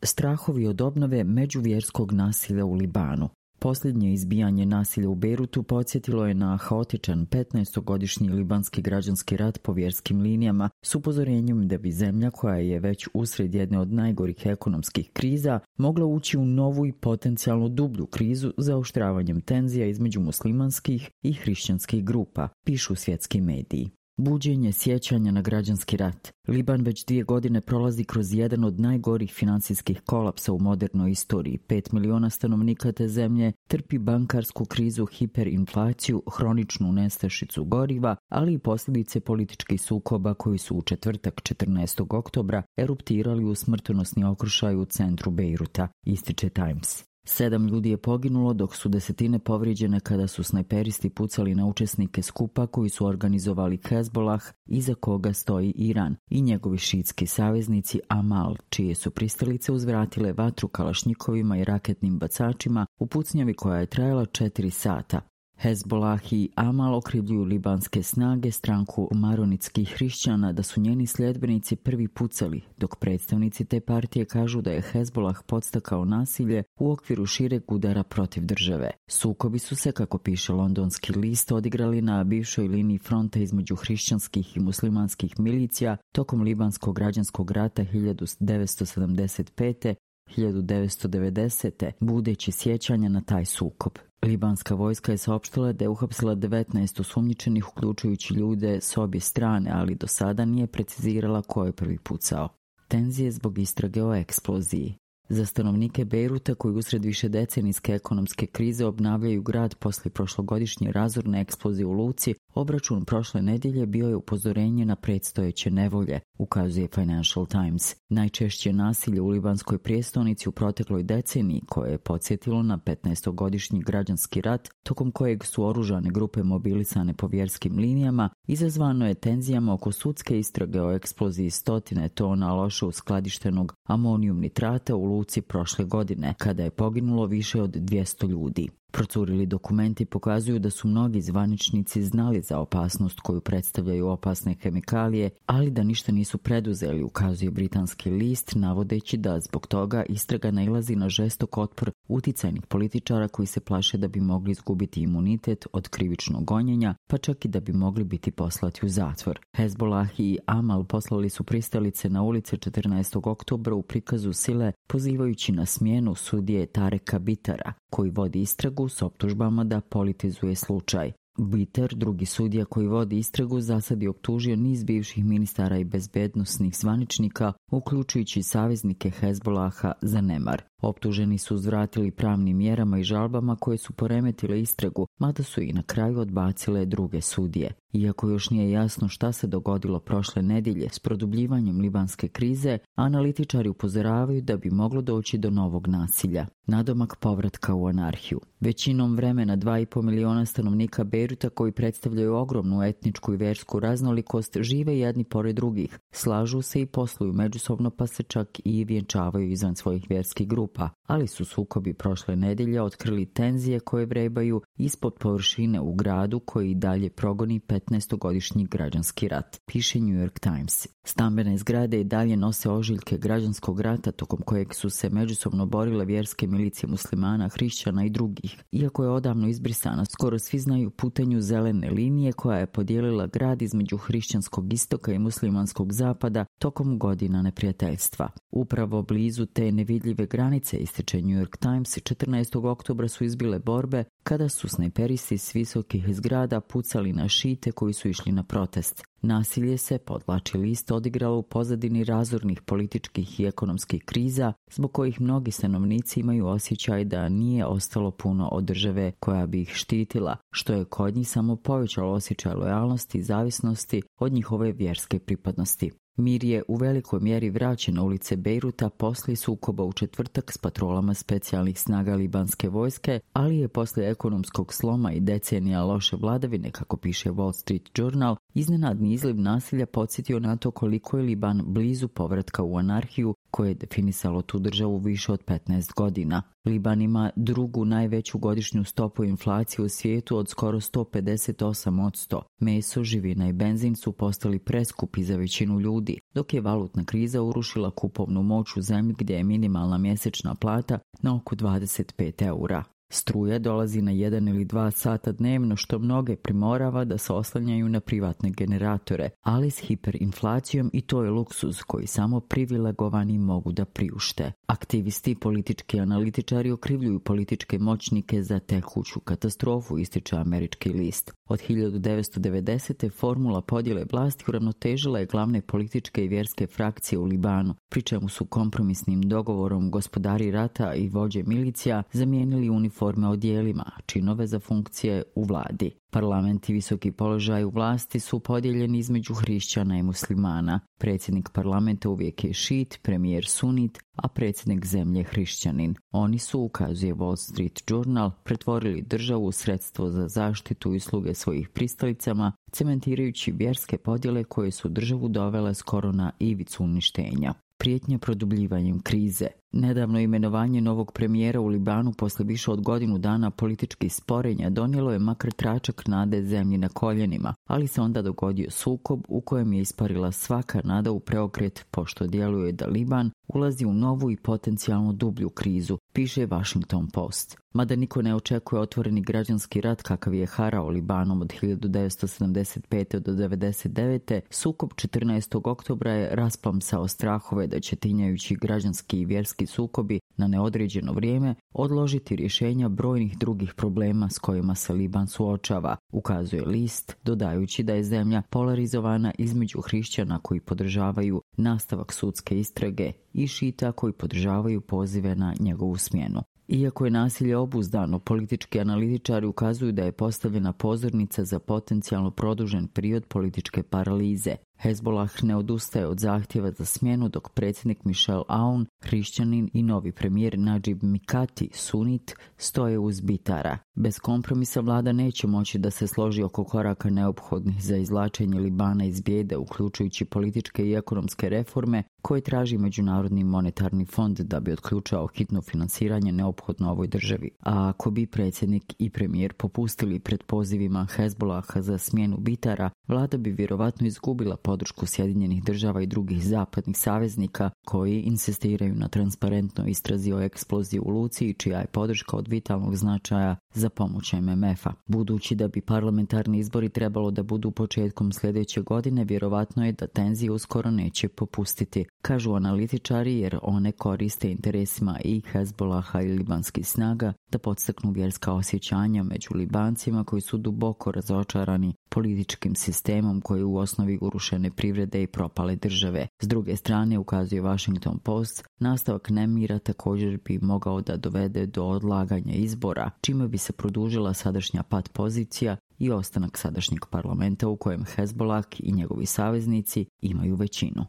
Strahovi od obnove međuvjerskog nasilja u Libanu. Posljednje izbijanje nasilja u Bejrutu podsjetilo je na haotičan 15-godišnji libanski građanski rat po vjerskim linijama s upozorenjem da bi zemlja koja je već usred jedne od najgorih ekonomskih kriza mogla ući u novu i potencijalno dublju krizu zaoštravanjem tenzija između muslimanskih i hrišćanskih grupa, pišu svjetski mediji. Buđenje sjećanja na građanski rat. Liban već 2 godine prolazi kroz jedan od najgorih financijskih kolapsa u modernoj istoriji. 5 miliona stanovnika te zemlje trpi bankarsku krizu, hiperinflaciju, hroničnu nestašicu goriva, ali i posljedice političkih sukoba koji su u četvrtak 14. oktobra eruptirali u smrtonosni okršaj u centru Bejruta, ističe Times. 7 ljudi je poginulo, dok su desetine povrijeđene kada su snajperisti pucali na učesnike skupa koji su organizovali Hezbollah, iza koga stoji Iran, i njegovi šiitski saveznici Amal, čije su pristalice uzvratile vatru kalašnjikovima i raketnim bacačima u pucnjavi koja je trajala 4 sata. Hezbollah i Amal okrivljuju libanske snage, stranku maronitskih hrišćana, da su njeni sljedbenici prvi pucali, dok predstavnici te partije kažu da je Hezbollah podstakao nasilje u okviru šireg udara protiv države. Sukobi su se, kako piše londonski list, odigrali na bivšoj liniji fronta između hrišćanskih i muslimanskih milicija tokom libanskog građanskog rata 1975-1990, budeći sjećanja na taj sukob. Libanska vojska je saopštila da je uhapsila 19 osumnjičenih, uključujući ljude s obje strane, ali do sada nije precizirala ko je prvi pucao. Tenzije zbog istrage o eksploziji. Za stanovnike Bejruta, koji usred višedecenijske ekonomske krize obnavljaju grad poslije prošlogodišnje razorne eksplozije u luci, obračun prošle nedjelje bio je upozorenje na predstojeće nevolje, ukazuje Financial Times. Najčešće nasilje u libanskoj prijestolnici u protekloj deceniji, koje je podsjetilo na 15-godišnji građanski rat, tokom kojeg su oružane grupe mobilisane po vjerskim linijama, izazvano je tenzijama oko sudske istrage o eksploziji 100 tona loše uskladištenog amonijum nitrata u luci prošle godine, kada je poginulo više od 200 ljudi. Procurili dokumenti pokazuju da su mnogi zvaničnici znali za opasnost koju predstavljaju opasne kemikalije, ali da ništa nisu preduzeli, ukazuje britanski list, navodeći da zbog toga istraga nailazi na žestok otpor uticajnih političara koji se plaše da bi mogli izgubiti imunitet od krivičnog gonjenja, pa čak i da bi mogli biti poslati u zatvor. Hezbollah i Amal poslali su pristalice na ulice 14. oktobra u prikazu sile, pozivajući na smjenu sudije Tareka Bitara, koji vodi istragu s optužbama da politizuje slučaj. Bitar, drugi sudija koji vodi istragu, zasad je optužio niz bivših ministara i bezbednosnih zvaničnika, uključujući saveznike Hezbollaha, za nemar. Optuženi su uzvratili pravnim mjerama i žalbama koje su poremetile istragu, mada su i na kraju odbacile druge sudije. Iako još nije jasno šta se dogodilo prošle nedjelje s produbljivanjem libanske krize, analitičari upozoravaju da bi moglo doći do novog nasilja. Nadomak povratka u anarhiju. Većinom vremena 2,5 miliona stanovnika Bejruta, koji predstavljaju ogromnu etničku i vjersku raznolikost, žive jedni pored drugih, slažu se i posluju međusobno, pa se čak i vjenčavaju izvan svojih vjerskih grupa, ali su sukobi prošle nedjelje otkrili tenzije koje vrebaju ispod površine u gradu koji i dalje progoni 15-godišnji građanski rat, piše New York Times. Stambene zgrade i dalje nose ožiljke građanskog rata tokom kojeg su se međusobno borile vjerske milicije muslimana, hrišćana i drugih. Iako je odavno izbrisana, skoro svi znaju putanju zelene linije koja je podijelila grad između hrišćanskog istoka i muslimanskog zapada tokom godina neprijateljstva. Upravo blizu te nevidljive granice, ističe New York Times, 14. oktobra su izbile borbe kada su snajperisti s visokih zgrada pucali na šite koji su išli na protest. Nasilje se, podvlači list, odigralo u pozadini razornih političkih i ekonomskih kriza, zbog kojih mnogi stanovnici imaju osjećaj da nije ostalo puno od države koja bi ih štitila, što je kod njih samo povećalo osjećaj lojalnosti i zavisnosti od njihove vjerske pripadnosti. Mir je u velikoj mjeri vraćen na ulice Bejruta poslije sukoba u četvrtak s patrolama specijalnih snaga libanske vojske, ali je poslije ekonomskog sloma i decenija loše vladavine, kako piše Wall Street Journal, iznenadni izliv nasilja podsjetio na to koliko je Liban blizu povratka u anarhiju koje je definisalo tu državu više od 15 godina. Liban ima drugu najveću godišnju stopu inflacije u svijetu od skoro 158%. Meso, živina i benzin su postali preskupi za većinu ljudi, dok je valutna kriza urušila kupovnu moć u zemlji gdje je minimalna mjesečna plata na oko 25 eura. Struja dolazi na 1 ili 2 sata dnevno, što mnoge primorava da se oslanjaju na privatne generatore, ali s hiperinflacijom i to je luksuz koji samo privilegovani mogu da priušte. Aktivisti i politički analitičari okrivljuju političke moćnike za tekuću katastrofu, ističe američki list. Od 1990. formula podjele vlasti uravnotežila je glavne političke i vjerske frakcije u Libanu, pri čemu su kompromisnim dogovorom gospodari rata i vođe milicija zamijenili uniforme odjelima, činove za funkcije u vladi. Parlament i visoki položaj u vlasti su podijeljeni između hrišćana i muslimana. Predsjednik parlamenta uvijek je šit, premijer sunit, a predsjednik zemlje hrišćanin. Oni su, ukazuje Wall Street Journal, pretvorili državu u sredstvo za zaštitu i sluge svojih pristalicama, cementirajući vjerske podjele koje su državu dovele skoro na ivicu uništenja. Prijetnja produbljivanjem krize. Nedavno imenovanje novog premijera u Libanu posle više od godinu dana političkih sporenja donijelo je makar tračak nade zemlji na koljenima, ali se onda dogodio sukob u kojem je isparila svaka nada u preokret, pošto djeluje da Liban ulazi u novu i potencijalno dublju krizu, piše Washington Post. Mada niko ne očekuje otvoreni građanski rat kakav je harao Libanom od 1975. do 1999. Sukob 14. oktobra je rasplamsao strahove da će tinjajući građanski i vjerski sukobi na neodređeno vrijeme odložiti rješenja brojnih drugih problema s kojima se Liban suočava, ukazuje list, dodajući da je zemlja polarizovana između hrišćana koji podržavaju nastavak sudske istrage i šita koji podržavaju pozive na njegovu smjenu. Iako je nasilje obuzdano, politički analitičari ukazuju da je postavljena pozornica za potencijalno produžen period političke paralize. Hezbollah ne odustaje od zahtjeva za smjenu, dok predsjednik Michel Aoun, hrišćanin, i novi premijer Najib Mikati, sunit, stoje uz bitara. Bez kompromisa vlada neće moći da se složi oko koraka neophodnih za izvlačenje Libana iz bijede, uključujući političke i ekonomske reforme koje traži Međunarodni monetarni fond da bi otključao hitno finansiranje neophodno ovoj državi. A ako bi predsjednik i premijer popustili pred pozivima Hezbollaha za smjenu bitara, vlada bi vjerovatno izgubila podršku Sjedinjenih država i drugih zapadnih saveznika koji insistiraju na transparentnoj istrazi o eksploziji u Luci i čija je podrška od vitalnog značaja za pomoć MMF-a. Budući da bi parlamentarni izbori trebalo da budu početkom sljedeće godine, vjerovatno je da tenzije uskoro neće popustiti, kažu analitičari, jer one koriste interesima i Hezbollaha i libanskih snaga da podstaknu vjerska osjećanja među Libancima koji su duboko razočarani političkim sistemom koji u osnovi urušene privrede i propale države. S druge strane, ukazuje Washington Post, nastavak nemira također bi mogao da dovede do odlaganja izbora, čime bi se produžila sadašnja pat pozicija i ostanak sadašnjeg parlamenta u kojem Hezbollah i njegovi saveznici imaju većinu.